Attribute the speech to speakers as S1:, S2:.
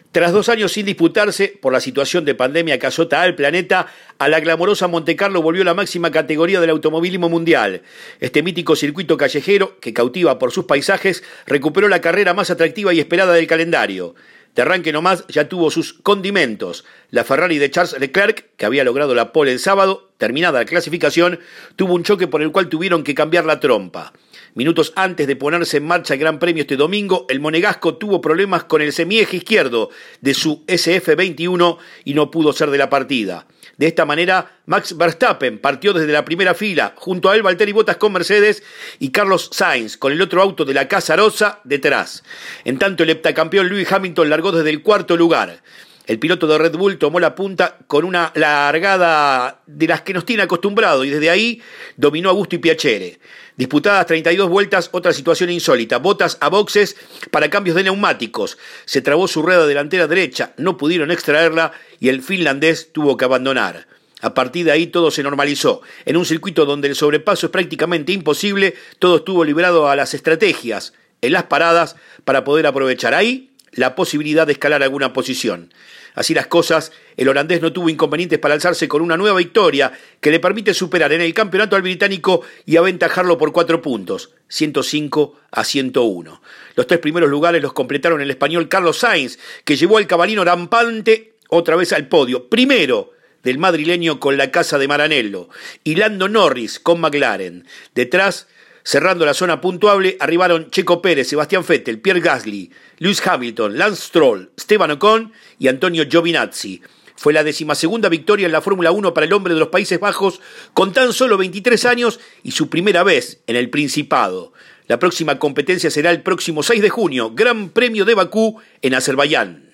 S1: Tras 2 años sin disputarse, por la situación de pandemia que azota al planeta, a la glamorosa Montecarlo volvió la máxima categoría del automovilismo mundial. Este mítico circuito callejero, que cautiva por sus paisajes, recuperó la carrera más atractiva y esperada del calendario. De arranque nomás ya tuvo sus condimentos. La Ferrari de Charles Leclerc, que había logrado la pole el sábado, terminada la clasificación, tuvo un choque por el cual tuvieron que cambiar la trompa. Minutos antes de ponerse en marcha el Gran Premio este domingo, el monegasco tuvo problemas con el semieje izquierdo de su SF21 y no pudo ser de la partida. De esta manera, Max Verstappen partió desde la primera fila, junto a él Valtteri Bottas con Mercedes y Carlos Sainz con el otro auto de la Casa Rosa detrás. En tanto, el heptacampeón Lewis Hamilton largó desde el cuarto lugar. El piloto de Red Bull tomó la punta con una largada de las que nos tiene acostumbrado y desde ahí dominó a gusto y piacere. Disputadas 32 vueltas, otra situación insólita. Bottas a boxes para cambios de neumáticos. Se trabó su rueda delantera derecha, no pudieron extraerla y el finlandés tuvo que abandonar. A partir de ahí todo se normalizó. En un circuito donde el sobrepaso es prácticamente imposible, todo estuvo liberado a las estrategias, en las paradas, para poder aprovechar ahí la posibilidad de escalar alguna posición. Así las cosas, el holandés no tuvo inconvenientes para alzarse con una nueva victoria que le permite superar en el campeonato al británico y aventajarlo por 4 puntos, 105-101. Los 3 primeros lugares los completaron el español Carlos Sainz, que llevó al cabalino rampante otra vez al podio, primero del madrileño con la Casa de Maranello, y Lando Norris con McLaren. Detrás, cerrando la zona puntuable, arribaron Checo Pérez, Sebastián Vettel, Pierre Gasly, Lewis Hamilton, Lance Stroll, Esteban Ocon y Antonio Giovinazzi. Fue la 12ª victoria en la Fórmula 1 para el hombre de los Países Bajos con tan solo 23 años y su primera vez en el Principado. La próxima competencia será el próximo 6 de junio, Gran Premio de Bakú en Azerbaiyán.